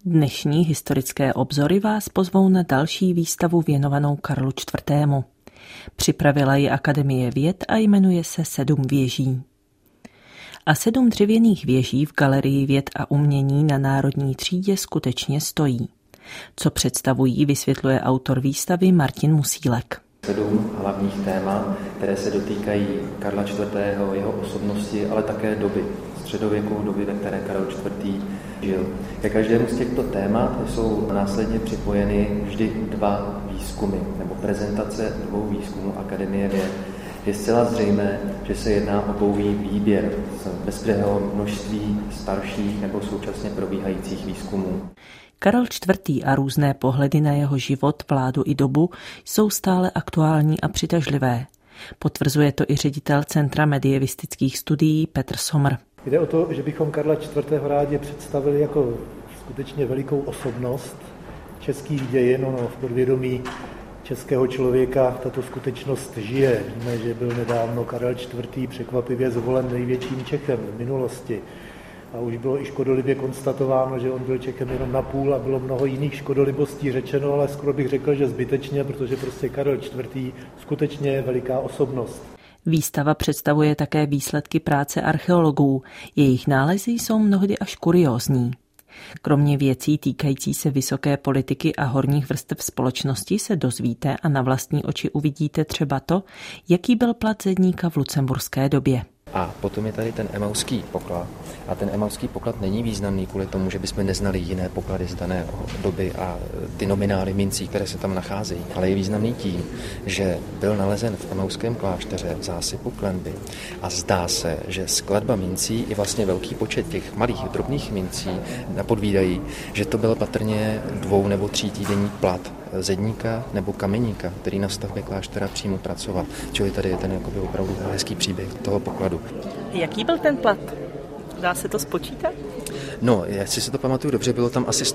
Dnešní historické obzory vás pozvou na další výstavu věnovanou Karlu IV. Připravila ji Akademie věd a jmenuje se 7 věží. A 7 dřevěných věží v Galerii věd a umění na Národní třídě skutečně stojí. Co představují, vysvětluje autor výstavy Martin Musílek. 7 hlavních témat, které se dotýkají Karla IV., jeho osobnosti, ale také doby, středověkou doby, ve které Karel IV. Žil. Ke každému z těchto témat jsou následně připojeny vždy 2 výzkumy, nebo prezentace 2 výzkumů Akademie věd. Je zcela zřejmé, že se jedná o pouhý výběr z bezbřehého množství starších nebo současně probíhajících výzkumů. Karel IV. A různé pohledy na jeho život, vládu i dobu jsou stále aktuální a přitažlivé. Potvrzuje to i ředitel Centra medievistických studií Petr Sommer. Jde o to, že bychom Karla IV. Rádi představili jako skutečně velikou osobnost českých dějin. V podvědomí českého člověka tato skutečnost žije. Víme, že byl nedávno Karel IV. Překvapivě zvolen největším Čechem v minulosti. A už bylo i škodolibě konstatováno, že on byl Čechem jenom napůl a bylo mnoho jiných škodolibostí řečeno, ale skoro bych řekl, že zbytečně, protože prostě Karel IV. Skutečně je veliká osobnost. Výstava představuje také výsledky práce archeologů. Jejich nálezy jsou mnohdy až kuriózní. Kromě věcí týkající se vysoké politiky a horních vrstev společnosti se dozvíte a na vlastní oči uvidíte třeba to, jaký byl plat zedníka v lucemburské době. A potom je tady ten emauský poklad. A ten emauský poklad není významný kvůli tomu, že bychom neznali jiné poklady z dané doby a ty nominály mincí, které se tam nacházejí. Ale je významný tím, že byl nalezen v emauském klášteře v zásypu klenby. A zdá se, že skladba mincí i vlastně velký počet těch malých drobných mincí napodvídají, že to byl patrně 2 nebo 3 týdenní plat zedníka nebo kameníka, který na stavbě kláštera přímo pracoval. Čili tady je ten jakoby opravdu hezký příběh toho pokladu. Jaký byl ten plat? Dá se to spočítat? No, jestli si to pamatuju dobře, bylo tam asi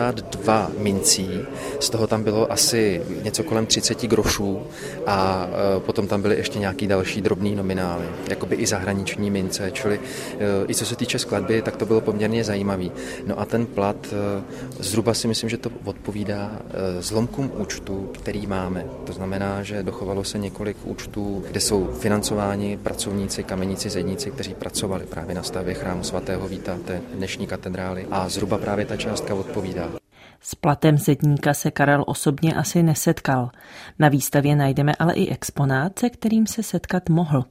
162 mincí, z toho tam bylo asi něco kolem 30 grošů a potom tam byly ještě nějaký další drobný nominály, jakoby i zahraniční mince, čili i co se týče skladby, tak to bylo poměrně zajímavý. No a ten plat, zhruba si myslím, že to odpovídá zlomkům účtu, který máme. To znamená, že dochovalo se několik účtů, kde jsou financováni pracovníci, kameníci, zedníci, kteří pracovali právě na stavbě chrámu svatého Víta, té dnešní katedrály, a zhruba právě ta částka odpovídá. S platem zedníka se Karel osobně asi nesetkal. Na výstavě najdeme ale i exponát, se kterým se setkat mohl.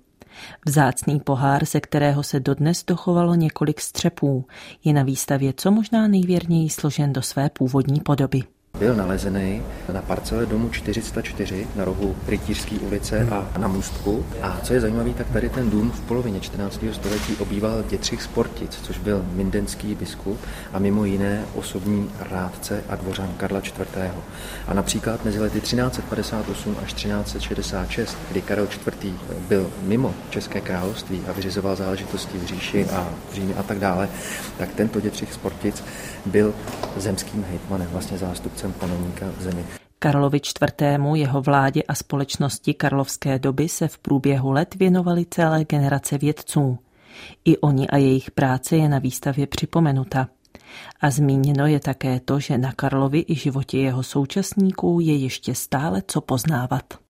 Vzácný pohár, ze kterého se dodnes dochovalo několik střepů, je na výstavě co možná nejvěrněji složen do své původní podoby. Byl nalezený na parcele domu 404 na rohu Rytířské ulice a na Můstku. A co je zajímavé, tak tady ten dům v polovině 14. století obýval Dětřich z Portic, což byl mindenský biskup a mimo jiné osobní rádce a dvořan Karla IV. A například mezi lety 1358 až 1366, kdy Karel IV. Byl mimo České království a vyřizoval záležitosti v říši a v Římě a tak dále, tak tento Dětřich z Portic byl zemským hejtmanem, vlastně zástupcem panovníka v zemi. Karlovi IV., jeho vládě a společnosti karlovské doby se v průběhu let věnovaly celé generace vědců. I oni a jejich práce je na výstavě připomenuta. A zmíněno je také to, že na Karlovi i životě jeho současníků je ještě stále co poznávat.